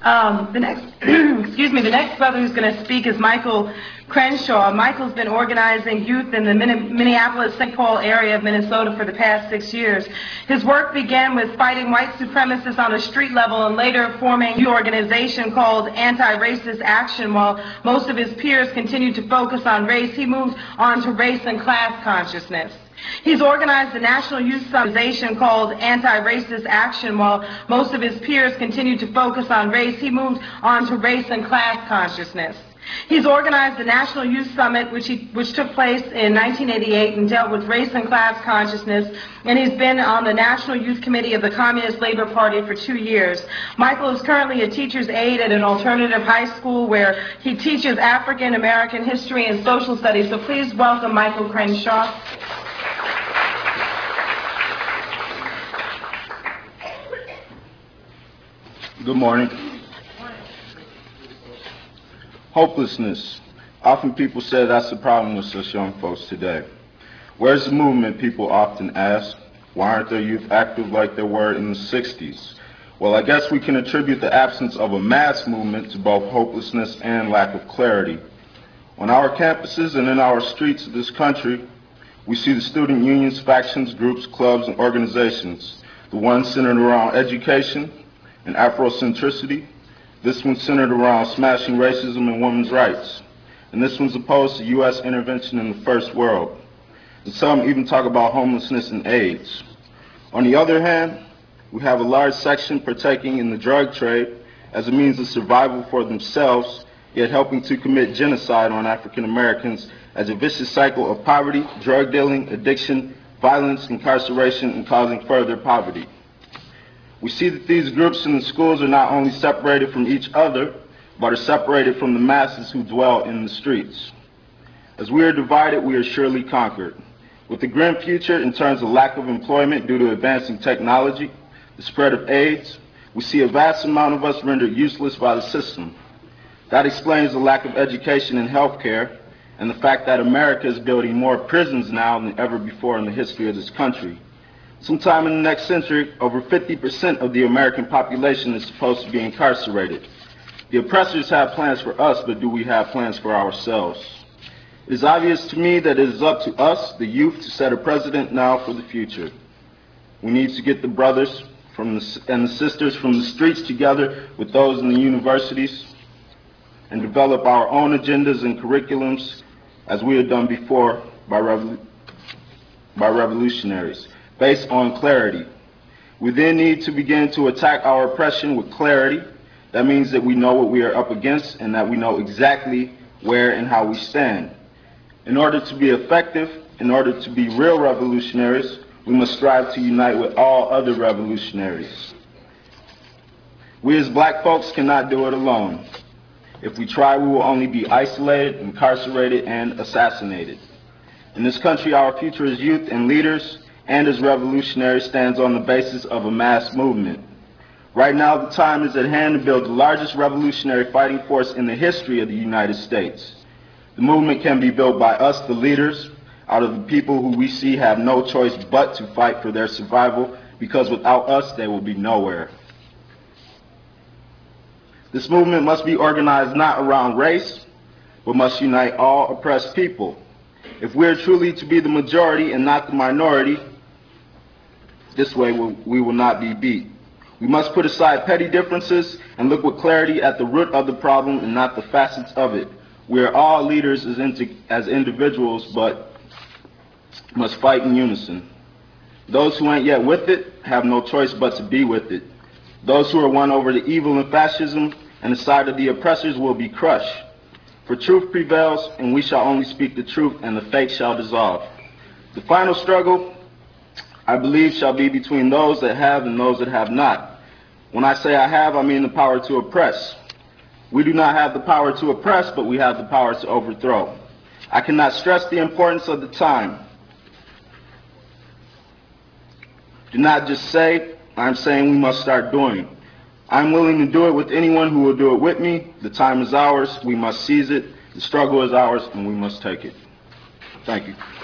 The next, excuse me, the next brother who's going to speak is Michael Crenshaw. Michael's been organizing youth in the Minneapolis-St. Paul area of Minnesota for the past 6 years. His work began with fighting white supremacists on a street level and later forming a new organization called Anti-Racist Action. While most of his peers continued to focus on race, he moved on to race and class consciousness. He's organized a national youth organization called Anti-Racist Action. While most of his peers continued to focus on race, he moved on to race and class consciousness. He's organized the National Youth Summit, which took place in 1988 and dealt with race and class consciousness, and he's been on the National Youth Committee of the Communist Labor Party for 2 years. Michael is currently a teacher's aide at an alternative high school where he teaches African American history and social studies. So please welcome Michael Crenshaw. Good morning. Hopelessness. Often people say that's the problem with us young folks today. Where's the movement, people often ask. Why aren't their youth active like they were in the 60s? Well, I guess we can attribute the absence of a mass movement to both hopelessness and lack of clarity. On our campuses and in our streets of this country, we see the student unions, factions, groups, clubs, and organizations. The ones centered around education and Afrocentricity. This one's centered around smashing racism and women's rights. And this one's opposed to U.S. intervention in the first world. And some even talk about homelessness and AIDS. On the other hand, we have a large section partaking in the drug trade as a means of survival for themselves, yet helping to commit genocide on African Americans as a vicious cycle of poverty, drug dealing, addiction, violence, incarceration, and causing further poverty. We see that these groups in the schools are not only separated from each other, but are separated from the masses who dwell in the streets. As we are divided, we are surely conquered. With the grim future in terms of lack of employment due to advancing technology, the spread of AIDS, we see a vast amount of us rendered useless by the system. That explains the lack of education and health care, and the fact that America is building more prisons now than ever before in the history of this country. Sometime in the next century, over 50% of the American population is supposed to be incarcerated. The oppressors have plans for us, but do we have plans for ourselves? It is obvious to me that it is up to us, the youth, to set a precedent now for the future. We need to get the brothers and the sisters from the streets together with those in the universities and develop our own agendas and curriculums as we have done before by revolutionaries, based on clarity. We then need to begin to attack our oppression with clarity. That means that we know what we are up against and that we know exactly where and how we stand. In order to be effective, in order to be real revolutionaries, we must strive to unite with all other revolutionaries. We as black folks cannot do it alone. If we try, we will only be isolated, incarcerated, and assassinated. In this country, our future as youth and leaders and as revolutionaries stands on the basis of a mass movement. Right now, the time is at hand to build the largest revolutionary fighting force in the history of the United States. The movement can be built by us, the leaders, out of the people who we see have no choice but to fight for their survival, because without us, they will be nowhere. This movement must be organized not around race, but must unite all oppressed people. If we are truly to be the majority and not the minority, this way we will not be beat. We must put aside petty differences and look with clarity at the root of the problem and not the facets of it. We are all leaders as individuals, but must fight in unison. Those who ain't yet with it have no choice but to be with it. Those who are won over to evil and fascism and the side of the oppressors will be crushed. For truth prevails, and we shall only speak the truth, and the fake shall dissolve. The final struggle, I believe, shall be between those that have and those that have not. When I say I have, I mean the power to oppress. We do not have the power to oppress, but we have the power to overthrow. I cannot stress the importance of the time. Do not just say, I'm saying we must start doing. I'm willing to do it with anyone who will do it with me. The time is ours. We must seize it. The struggle is ours, and we must take it. Thank you.